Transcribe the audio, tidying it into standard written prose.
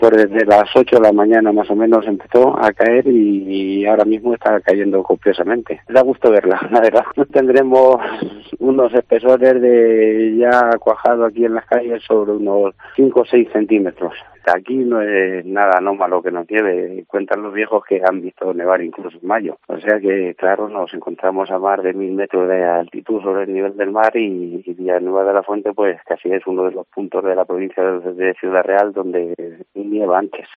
Pues desde las 8 de la mañana más o menos empezó a caer y ahora mismo está cayendo copiosamente. Da gusto verla, la verdad. Tendremos unos espesores de ya cuajado aquí en las calles sobre unos 5 o 6 centímetros. Aquí no es nada anómalo que nos lleve. Cuentan los viejos que han visto nevar incluso en mayo. O sea que, claro, nos encontramos a más de 1000 metros de altitud sobre el nivel del mar y Villanueva de la Fuente, pues casi es uno de los puntos de la provincia de Ciudad Real donde nieva antes.